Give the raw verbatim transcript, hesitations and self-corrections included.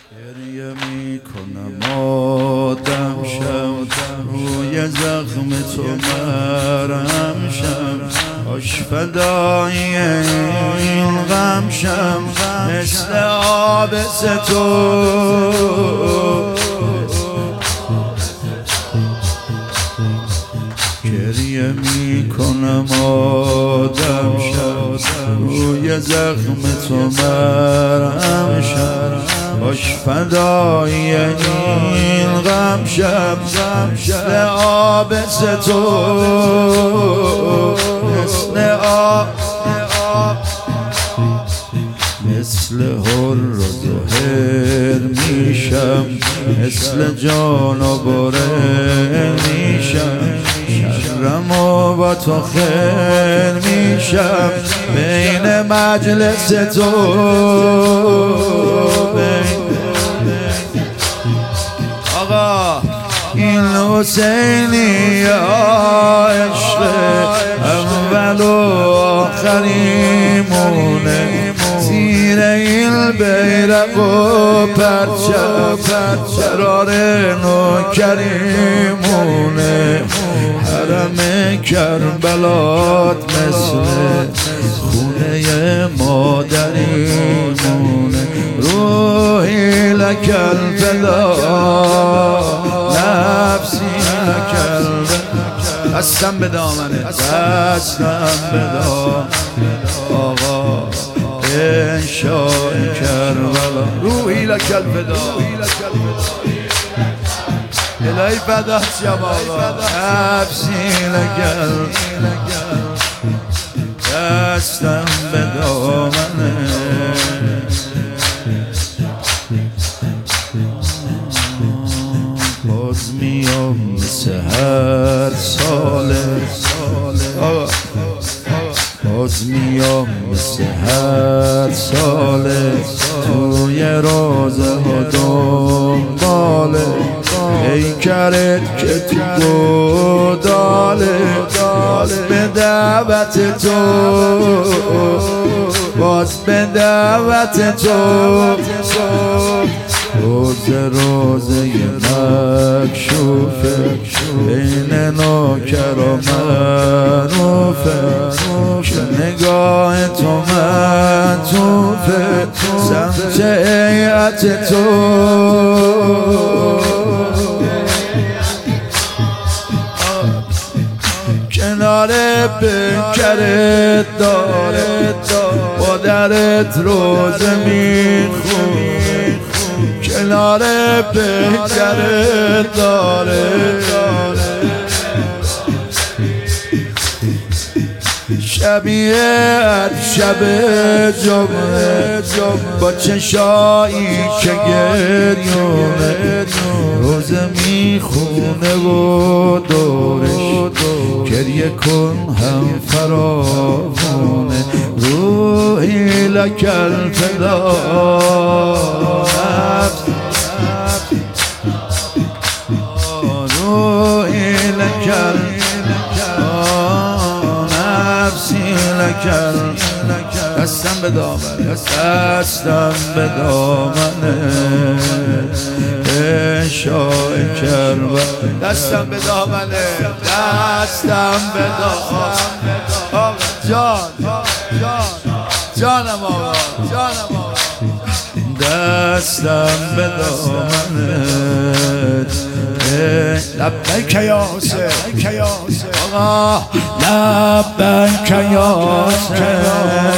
گریه میکنم آدم شم روی زخم تو مرهم شم کاش فدای این غم شم مثل آب تو گریه میکنم آدم شم روی زخم تو مرهم شم کاش فدای این غم شم مثل آب تو مثل آب مثل هر و زهر میشم مثل جان و بره میشم شرم و با تو خیر میشم بین مجلس تو آقا این حسینی عشق اول و آخریمونه زیر این بیرق و پرچم قرار نوکریمونه حرم کربلات مثل خونه مادریمونه روحی لک الفدا نفسی لک الفدا دستم به دامنه دستم به دامنه آقا انشاء کربلا روحی لک الفدا الهی فدات شم آقا نفسی لک الفدا دستم به دامنه باز میام مثل هر ساله باز میام مثل هر ساله توی روزه ها دنباله پیکرت که تو گوداله باز به دعوت تو باز به دعوت تو روز روزه مکشوفه بین نوکر و معروفه که نگاه تو معطوفه سمت هیئت تو کنار پیکرت داره با درت روزه میخونه کنار پیکرت داره شبیه شب جمعه با چشایی که گریونه روزه میخونه و دورش گریه کن هم فراوونه روحی لک الفدا روحی لک نفسی لک دستم به دامنه دستم به دامنه انشاء کربلا دستم به دامنه دستم به دامنه آقا جان جان جانم آقا جانم آقا دستم به دامنه لبیک یا حسین آقا لبیک یا حسین